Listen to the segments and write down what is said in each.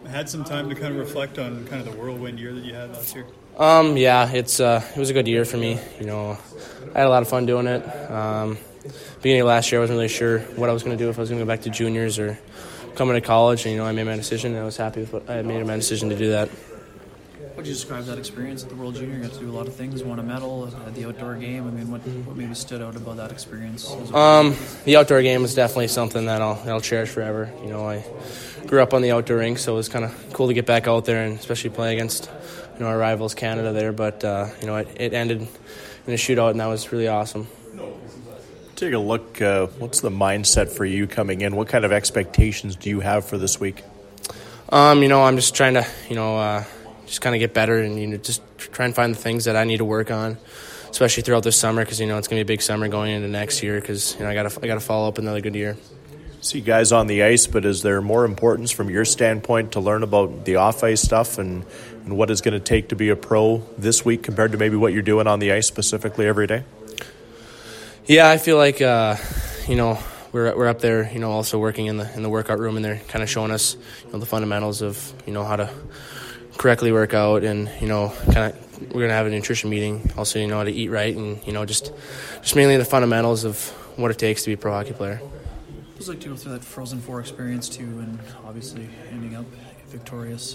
had some time to kind of reflect on kind of the whirlwind year that you had last year? Yeah, it was a good year for me. I had a lot of fun doing it. Beginning of last year, I wasn't really sure what I was going to do, if I was going to go back to juniors or come into college. And, I made my decision, and I was happy with what I made my decision to do that. How would you describe that experience at the World Junior? You got to do a lot of things, won a medal at the outdoor game. I mean, what maybe stood out about that experience? The outdoor game was definitely something that I'll cherish forever. I grew up on the outdoor rink, so it was kind of cool to get back out there and especially play against our rivals Canada there. But it ended in a shootout, and that was really awesome. Take a look. What's the mindset for you coming in? What kind of expectations do you have for this week? I'm just trying to just kind of get better and just try and find the things that I need to work on, especially throughout this summer, because it's going to be a big summer going into next year, because I got to follow up another good year. See guys on the ice, but is there more importance from your standpoint to learn about the off-ice stuff and what it's going to take to be a pro this week compared to maybe what you're doing on the ice specifically every day? Yeah, I feel like we're up there, also working in the workout room, and they're kind of showing us the fundamentals of how to correctly work out, and we're gonna have a nutrition meeting also, how to eat right, and just mainly the fundamentals of what it takes to be a pro hockey player. It was like to go through that Frozen Four experience too, and obviously ending up victorious.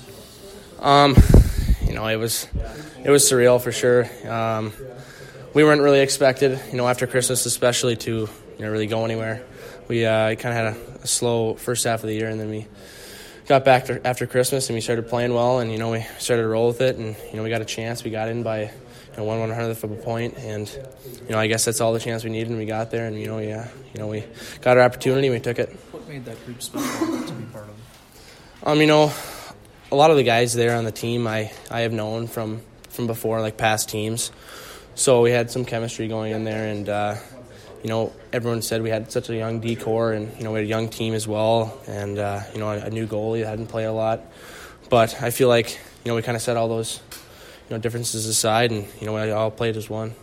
It was surreal for sure. We weren't really expected, after Christmas especially, to really go anywhere. We kind of had a slow first half of the year, and then we got back after Christmas, and we started playing well, and we started to roll with it, and we got a chance. We got in by 1/100th of a point, and I guess that's all the chance we needed, and we got there, and we got our opportunity, and we took it. What made that group special to be part of? A lot of the guys there on the team I have known from before, like past teams, so we had some chemistry going in there, and everyone said we had such a young D-core, and we had a young team as well, and a new goalie that hadn't played a lot, but I feel like we kind of set all those differences aside, and we all played as one.